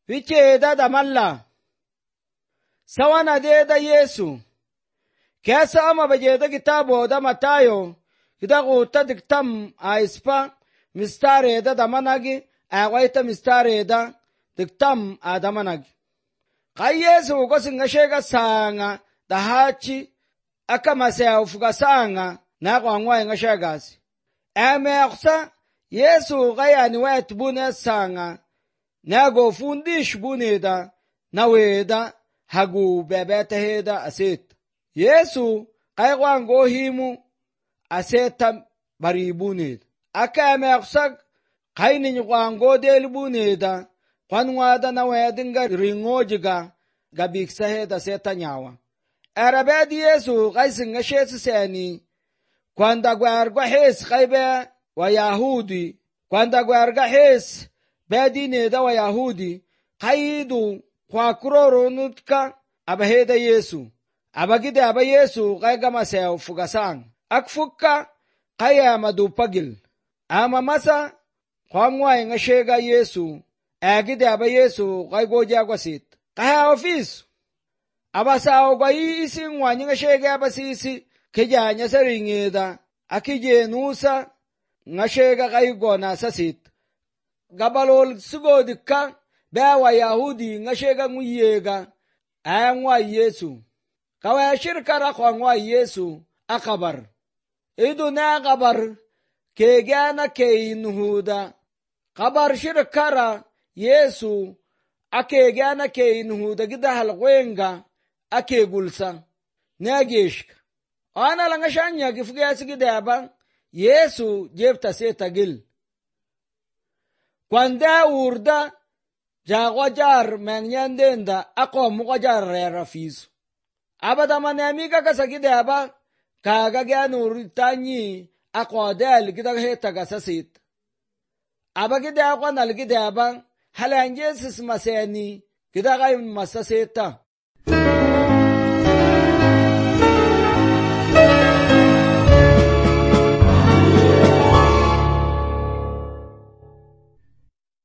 fiche da damalla sawana de da Yesu kesa ama baje da kitabo da Matayo kidago ta diktam a ispa mistare da damanagi a waita mistare da diktam a damanagi kai Yesu ko singa shega sanga da hachi aka masaya ufuga sanga na kwangwa nga shagasi aksa Yesu gayani wet bune sanga na go fundish buneda na weda hagu bebeta heda aset Yesu kaywango himu aseta baribuned aksa kayni nywango del buneda kwanwada na wedinga ringojiga gabiksa heda seta nyawa arabadi Yesu kaysinga shesi seni kwanda gwargwa hes kaybe wa Yahudi kwanda gwarga hes bedine da wa Yahudi kaidu kwa kuroro nutka abaheda Yesu abagide aba Yesu kaiga masaya fugasang akfuka kaya madupagil ama masa kwangwa ngashega Yesu agide aba Yesu kaigo jagwasit kaya office abasa kwa isin wanyinga shega abasisi kejanya saringeda akije nusa ngashega kaigo na sasit gabalol sugo dikka bawa Yahudi ngashega nguyega ayangwa Yesu kawa shirkara kwangwa Yesu akabar idu na kabar kegana keinuhuda kabar shirkara Yesu akegana keinuhuda gida halwenga ake gulsa nageshk ana langashanya gifugasi gidaba Yesu jebta setagil kwanda urda jagwajar menyandenda akom mugajar rafiz abada manamiga kasagidaba kaga ganur tanyi aqodal gida heta gasasit abagida qanal gidaba halanjes masani gida gay masaseta